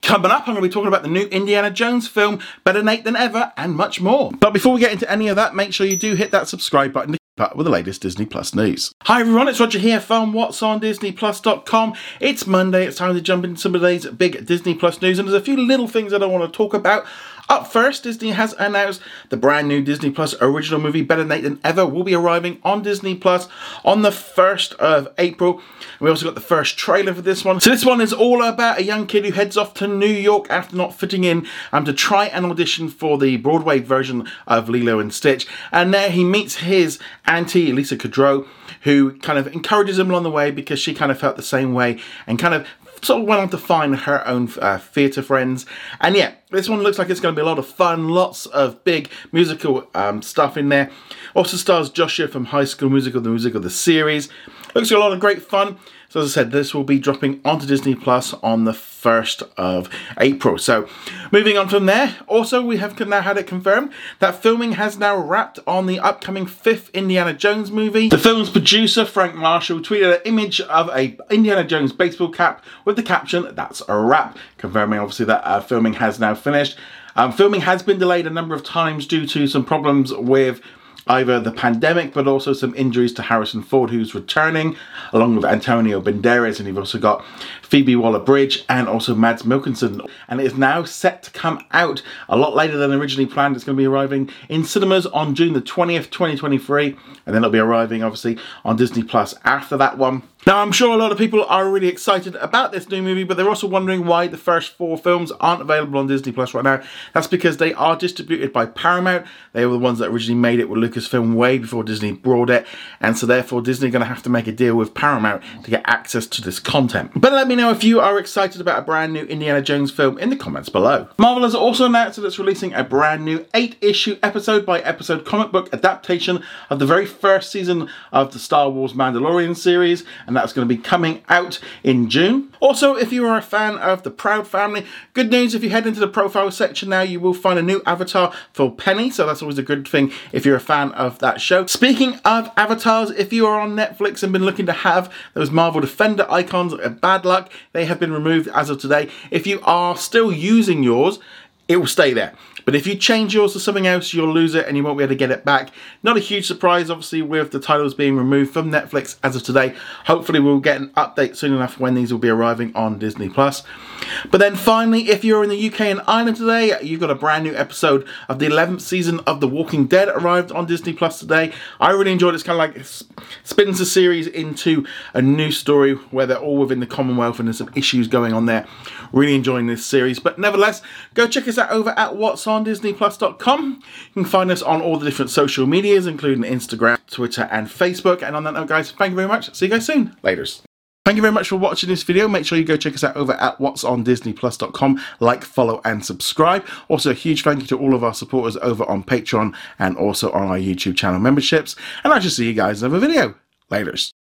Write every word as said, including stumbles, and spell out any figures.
Coming up, I'm going to be talking about the new Indiana Jones film, Better Nate Than Ever, and much more. But before we get into any of that, make sure you do hit that subscribe button to keep up with the latest Disney Plus news. Hi everyone, it's Roger here from what's on disney plus dot com. It's Monday, it's time to jump into some of today's big Disney Plus news, and there's a few little things that I want to talk about. Up first, Disney has announced the brand new Disney Plus original movie Better Nate Than Ever will be arriving on Disney Plus on the first of April. We also got the first trailer for this one. So this one is all about a young kid who heads off to New York after not fitting in um, to try and audition for the Broadway version of Lilo and Stitch. And there he meets his auntie, Lisa Kudrow, who kind of encourages him along the way because she kind of felt the same way and kind of sort of went on to find her own uh, theatre friends. And yeah, this one looks like it's going to be a lot of fun, lots of big musical um, stuff in there. Also stars Joshua from High School Musical, the musical, the series. Looks like a lot of great fun. So as I said, this will be dropping onto Disney Plus on the first of April. So moving on from there, also we have now had it confirmed that filming has now wrapped on the upcoming fifth Indiana Jones movie. The film's producer, Frank Marshall, tweeted an image of a Indiana Jones baseball cap with the caption, "That's a wrap," confirming obviously that uh, filming has now finished. Um, filming has been delayed a number of times due to some problems with either the pandemic, but also some injuries to Harrison Ford, who's returning, along with Antonio Banderas, and you've also got Phoebe Waller-Bridge and also Mads Mikkelsen. And it is now set to come out a lot later than originally planned. It's going to be arriving in cinemas on June the twentieth, twenty twenty-three, and then it'll be arriving obviously on Disney Plus after that one. Now, I'm sure a lot of people are really excited about this new movie, but they're also wondering why the first four films aren't available on Disney Plus right now. That's because they are distributed by Paramount. They were the ones that originally made it with Lucasfilm way before Disney bought it, and so therefore Disney are going to have to make a deal with Paramount to get access to this content. But let me know if you are excited about a brand new Indiana Jones film in the comments below. Marvel has also announced that it's releasing a brand new eight-issue episode-by-episode comic book adaptation of the very first season of the Star Wars Mandalorian series, and that's going to be coming out in June. Also, if you are a fan of the Proud Family, good news, if you head into the profile section now, you will find a new avatar for Penny, so that's always a good thing if you're a fan of that show. Speaking of avatars, if you are on Netflix and been looking to have those Marvel Defender icons, bad luck, they have been removed as of today. If you are still using yours, it will stay there. But if you change yours to something else, you'll lose it and you won't be able to get it back. Not a huge surprise, obviously, with the titles being removed from Netflix as of today. Hopefully we'll get an update soon enough when these will be arriving on Disney Plus. But then finally, if you're in the U K and Ireland today, you've got a brand new episode of the eleventh season of The Walking Dead arrived on Disney Plus today. I really enjoyed it. It's kind of like spins the series into a new story where they're all within the Commonwealth and there's some issues going on there. Really enjoying this series. But nevertheless, go check us out over at what's on disney plus dot com. You can find us on all the different social medias, including Instagram, Twitter, and Facebook. And on that note, guys, thank you very much. See you guys soon. Laters. Thank you very much for watching this video. Make sure you go check us out over at what's on disney plus dot com. Like, follow, and subscribe. Also, a huge thank you to all of our supporters over on Patreon and also on our YouTube channel memberships. And I shall see you guys in another video. Laters.